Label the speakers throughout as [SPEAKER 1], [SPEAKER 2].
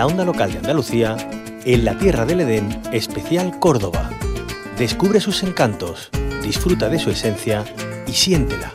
[SPEAKER 1] la onda local de Andalucía, en la Tierra del Edén, especial Córdoba. Descubre sus encantos, disfruta de su esencia y siéntela.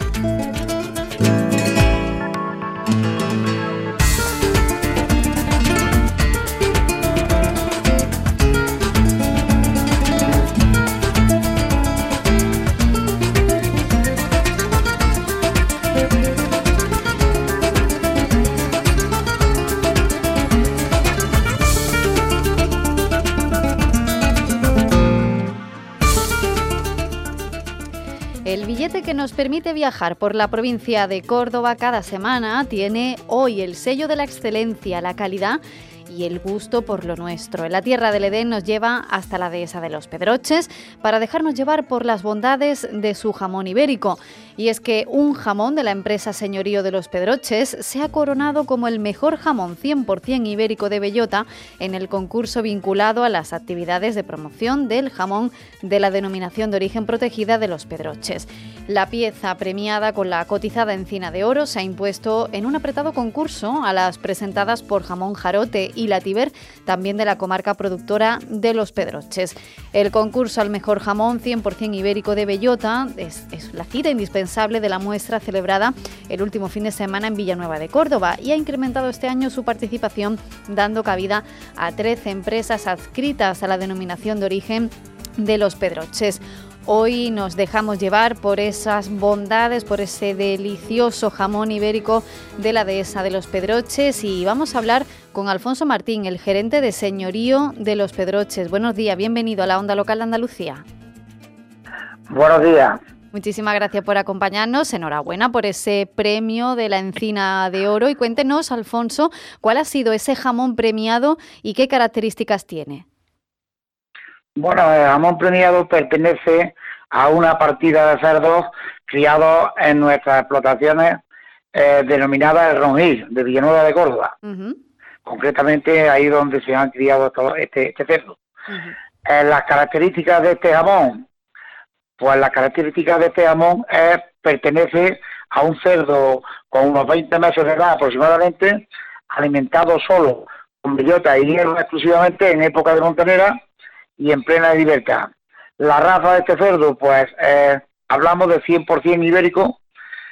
[SPEAKER 2] El billete que nos permite viajar por la provincia de Córdoba cada semana tiene hoy el sello de la excelencia, la calidad y el gusto por lo nuestro. En la Tierra del Edén nos lleva hasta la dehesa de los Pedroches para dejarnos llevar por las bondades de su jamón ibérico. Y es que un jamón de la empresa Señorío de los Pedroches se ha coronado como el mejor jamón 100% ibérico de bellota en el concurso vinculado a las actividades de promoción del jamón de la denominación de origen protegida de los Pedroches. La pieza premiada con la cotizada encina de oro se ha impuesto en un apretado concurso a las presentadas por Jamón Jarote y Lativer, también de la comarca productora de los Pedroches. El concurso al mejor jamón 100% ibérico de bellota es la cita indispensable de la muestra celebrada el último fin de semana en Villanueva de Córdoba y ha incrementado este año su participación dando cabida a 13 empresas adscritas a la denominación de origen de los Pedroches. Hoy nos dejamos llevar por esas bondades, por ese delicioso jamón ibérico de la dehesa de los Pedroches y vamos a hablar con Alfonso Martín, el gerente de Señorío de los Pedroches. Buenos días, bienvenido a la Onda Local de Andalucía.
[SPEAKER 3] Buenos días.
[SPEAKER 2] Muchísimas gracias por acompañarnos, enhorabuena por ese premio de la Encina de Oro y cuéntenos, Alfonso, ¿cuál ha sido ese jamón premiado y qué características tiene?
[SPEAKER 3] Bueno, el jamón premiado pertenece a una partida de cerdos criados en nuestras explotaciones denominadas El Ronjil, de Villanueva de Córdoba. Uh-huh. Concretamente ahí donde se han criado todo este cerdo. Uh-huh. Las características de este jamón, pues las características de este jamón pertenece a un cerdo con unos 20 meses de edad aproximadamente, alimentado solo con bellota y hierba exclusivamente en época de montonera y en plena libertad. La raza de este cerdo, pues hablamos de 100% ibérico,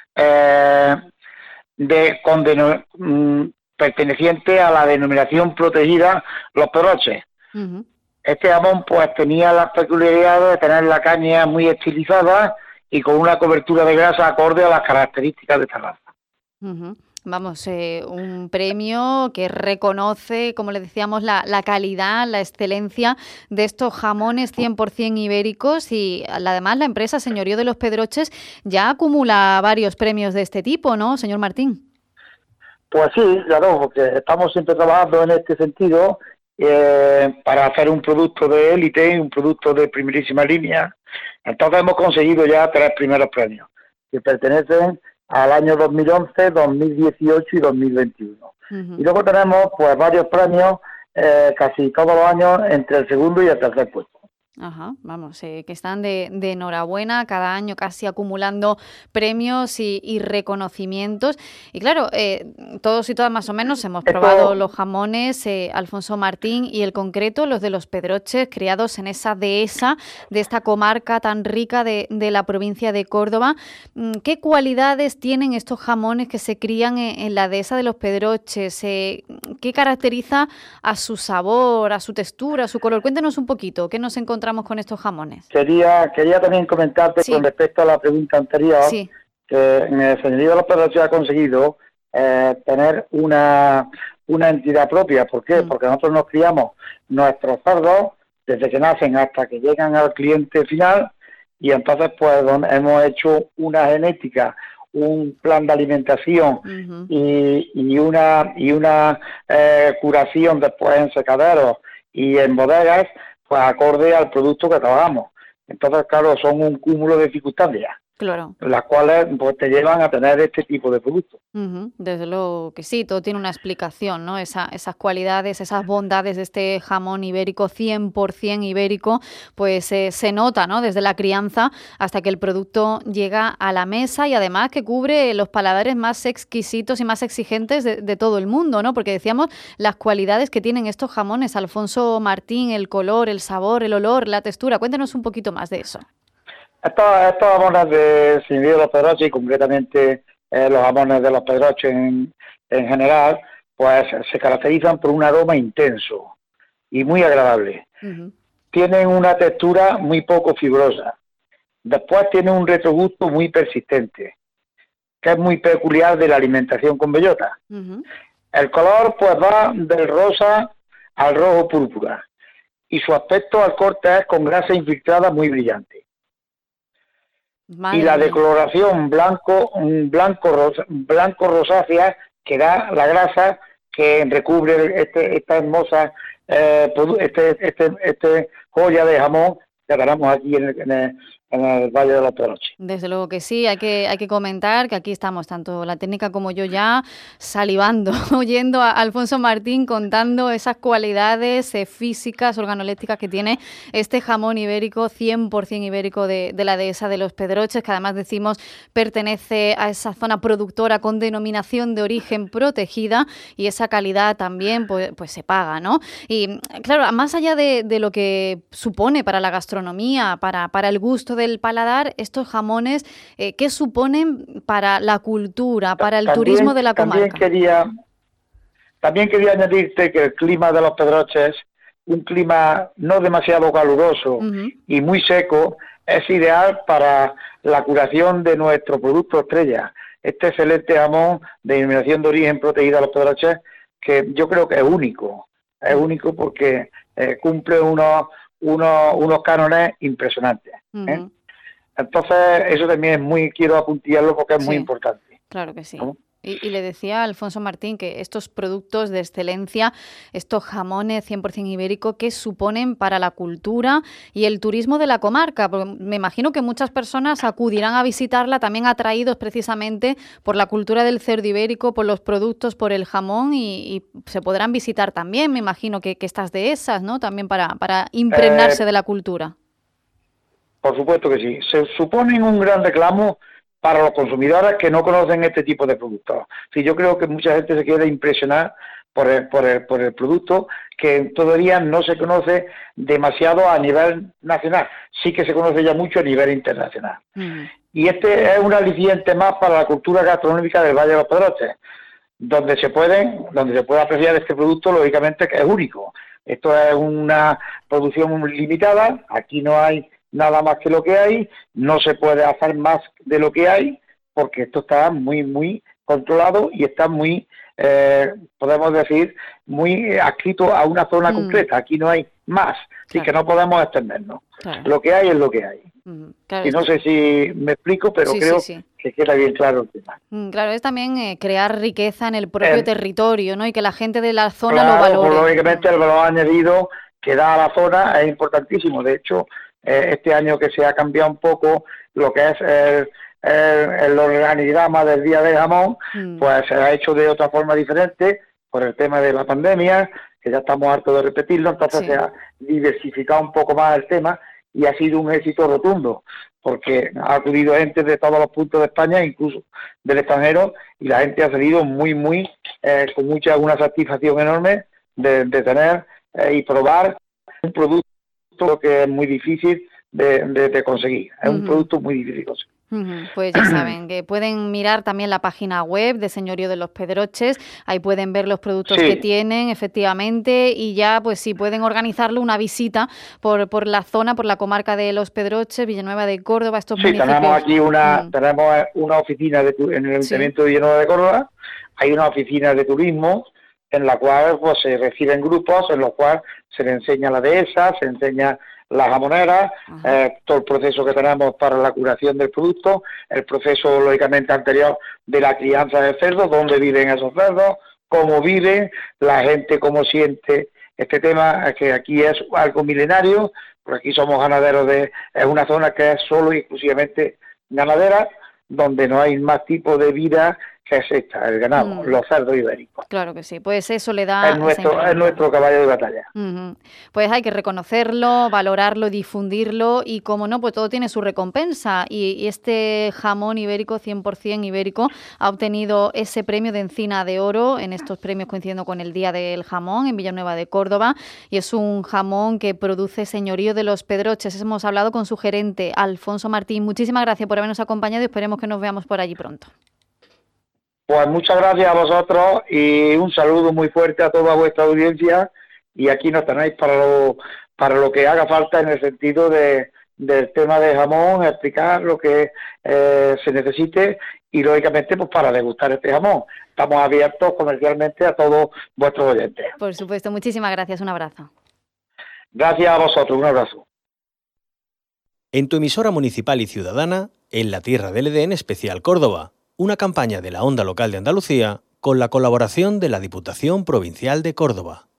[SPEAKER 3] perteneciente a la denominación protegida Los Pedroches. Uh-huh. Este jamón pues tenía las peculiaridades de tener la caña muy estilizada y con una cobertura de grasa acorde a las características de esta raza.
[SPEAKER 2] Uh-huh. Vamos, un premio que reconoce, como le decíamos, la calidad, la excelencia de estos jamones 100% ibéricos y además la empresa Señorío de los Pedroches ya acumula varios premios de este tipo, ¿no, señor Martín?
[SPEAKER 3] Pues sí, claro, porque estamos siempre trabajando en este sentido para hacer un producto de élite, un producto de primerísima línea. Entonces hemos conseguido ya 3 primeros premios que pertenecen al año 2011, 2018 y 2021. Uh-huh. Y luego tenemos pues varios premios casi todos los años entre el segundo y el tercer puesto.
[SPEAKER 2] Ajá, vamos, que están de enhorabuena cada año casi acumulando premios y reconocimientos. Y claro, todos y todas más o menos hemos probado los jamones, Alfonso Martín, y el concreto, los de los Pedroches, criados en esa dehesa de esta comarca tan rica de la provincia de Córdoba. ¿Qué cualidades tienen estos jamones que se crían en la dehesa de los Pedroches? ¿Qué caracteriza a su sabor, a su textura, a su color? Cuéntenos un poquito, ¿qué nos encontramos con estos jamones? Quería
[SPEAKER 3] también comentarte con respecto a la pregunta anterior, que en el Señorío de los Pedroches ha conseguido tener una entidad propia. ¿Por qué? Porque nosotros nos criamos nuestros cerdos desde que nacen hasta que llegan al cliente final y entonces pues hemos hecho una genética, un plan de alimentación uh-huh. y una curación después en secaderos y en bodegas, pues acorde al producto que trabajamos. Entonces, claro, son un cúmulo de circunstancias.
[SPEAKER 2] Claro.
[SPEAKER 3] las cuales pues te llevan a tener este tipo de productos.
[SPEAKER 2] Desde luego que sí, todo tiene una explicación, ¿no? Esas cualidades, esas bondades de este jamón ibérico, 100% ibérico, pues se nota, ¿no? Desde la crianza hasta que el producto llega a la mesa y además que cubre los paladares más exquisitos y más exigentes de todo el mundo, ¿no? Porque decíamos las cualidades que tienen estos jamones, Alfonso Martín, el color, el sabor, el olor, la textura. Cuéntanos un poquito más de eso.
[SPEAKER 3] Estos jamones de Señorío de los Pedroches y concretamente los jamones de los Pedroches en general, pues se caracterizan por un aroma intenso y muy agradable. Tienen una textura muy poco fibrosa. Después tienen un retrogusto muy persistente, que es muy peculiar de la alimentación con bellota. El color pues va del rosa al rojo púrpura y su aspecto al corte es con grasa infiltrada muy brillante.
[SPEAKER 2] Madre
[SPEAKER 3] y la
[SPEAKER 2] mía.
[SPEAKER 3] decoloración blanco rosácea que da la grasa que recubre esta hermosa joya de jamón que tenemos aquí en el Valle de los Pedroches.
[SPEAKER 2] Desde luego que sí, hay que comentar que aquí estamos, tanto la técnica como yo ya salivando, oyendo a Alfonso Martín contando esas cualidades físicas, organolépticas que tiene este jamón ibérico, 100% ibérico de la dehesa de los Pedroches, que además decimos pertenece a esa zona productora con denominación de origen protegida y esa calidad también pues se paga, ¿no? Y claro, más allá de lo que supone para la gastronomía, para el gusto del paladar, estos jamones, ¿qué suponen para la cultura, para el turismo de la comarca?
[SPEAKER 3] También quería añadirte que el clima de los Pedroches, un clima no demasiado caluroso y muy seco, es ideal para la curación de nuestro producto estrella. Este excelente jamón de denominación de origen protegida de los Pedroches, que yo creo que es único porque cumple unos cánones impresionantes. Entonces, eso también quiero apuntillarlo porque es muy importante.
[SPEAKER 2] Claro que sí.
[SPEAKER 3] ¿No?
[SPEAKER 2] Y le decía a Alfonso Martín que estos productos de excelencia, estos jamones 100% ibérico, ¿qué suponen para la cultura y el turismo de la comarca? Porque me imagino que muchas personas acudirán a visitarla también atraídos precisamente por la cultura del cerdo ibérico, por los productos, por el jamón y se podrán visitar también, me imagino que estas dehesas, ¿no? También para impregnarse de la cultura.
[SPEAKER 3] Por supuesto que sí. Se suponen un gran reclamo para los consumidores que no conocen este tipo de productos. Sí, yo creo que mucha gente se quiere impresionar por el producto que todavía no se conoce demasiado a nivel nacional. Sí que se conoce ya mucho a nivel internacional. Y este es un aliciente más para la cultura gastronómica del Valle de los Pedroches, donde se puede apreciar este producto, lógicamente, que es único. Esto es una producción limitada, aquí no hay nada más que lo que hay, no se puede hacer más de lo que hay, porque esto está muy controlado y está muy, podemos decir, muy adscrito a una zona concreta. Aquí no hay más, así que no podemos extendernos. Lo que hay es lo que hay. Y no sé si me explico, pero creo que queda bien claro el tema.
[SPEAKER 2] Claro, es también crear riqueza en el propio territorio, ¿no? Y que la gente de la zona lo valore.
[SPEAKER 3] Pues, lógicamente el valor añadido que da a la zona es importantísimo. De hecho, este año que se ha cambiado un poco lo que es el organigrama del Día del Jamón, pues se ha hecho de otra forma diferente por el tema de la pandemia, que ya estamos hartos de repetirlo, entonces se ha diversificado un poco más el tema y ha sido un éxito rotundo, porque ha acudido gente de todos los puntos de España, incluso del extranjero, y la gente ha salido con una satisfacción enorme de tener y probar un producto que es muy difícil de conseguir. Es un producto muy difícil de conseguir.
[SPEAKER 2] Pues ya saben que pueden mirar también la página web de Señorío de los Pedroches, ahí pueden ver los productos que tienen efectivamente y ya pues sí pueden organizarlo una visita por la zona, por la comarca de los Pedroches, Villanueva de Córdoba, estos municipios.
[SPEAKER 3] Tenemos aquí tenemos una oficina en el Ayuntamiento de Villanueva de Córdoba, hay una oficina de turismo en la cual pues se reciben grupos, en los cuales se le enseña la dehesa, se enseña las jamoneras, todo el proceso que tenemos para la curación del producto, el proceso lógicamente anterior de la crianza del cerdo, dónde viven esos cerdos, cómo viven, la gente cómo siente este tema, que aquí es algo milenario, porque aquí somos ganaderos es una zona que es solo y exclusivamente ganaderas donde no hay más tipo de vida que es esta, el ganado, los cerdos ibéricos.
[SPEAKER 2] Claro que sí, pues eso le da...
[SPEAKER 3] Es nuestro caballo de batalla.
[SPEAKER 2] Pues hay que reconocerlo, valorarlo, difundirlo y, como no, pues todo tiene su recompensa. Y este jamón ibérico, 100% ibérico, ha obtenido ese premio de Encina de Oro en estos premios coincidiendo con el Día del Jamón en Villanueva de Córdoba. Y es un jamón que produce Señorío de los Pedroches. Hemos hablado con su gerente, Alfonso Martín. Muchísimas gracias por habernos acompañado y esperemos que nos veamos por allí pronto.
[SPEAKER 3] Pues muchas gracias a vosotros y un saludo muy fuerte a toda vuestra audiencia, y aquí nos tenéis para lo que haga falta en el sentido del tema de jamón, explicar lo que se necesite y lógicamente pues para degustar este jamón. Estamos abiertos comercialmente a todos vuestros oyentes.
[SPEAKER 2] Por supuesto, muchísimas gracias, un abrazo.
[SPEAKER 3] Gracias a vosotros, un abrazo.
[SPEAKER 1] En tu emisora municipal y ciudadana, en la Tierra del Edén Especial Córdoba, una campaña de la Onda Local de Andalucía con la colaboración de la Diputación Provincial de Córdoba.